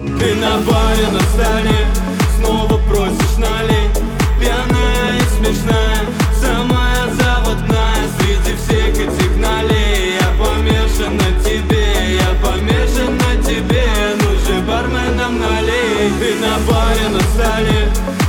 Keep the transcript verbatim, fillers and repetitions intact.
Ты на баре на столе, снова просишь налей. Пьяная и смешная, самая заводная среди всех этих налей. Я помешан на тебе, я помешан на тебе. Ну же, барменом налей. Ты на баре на столе,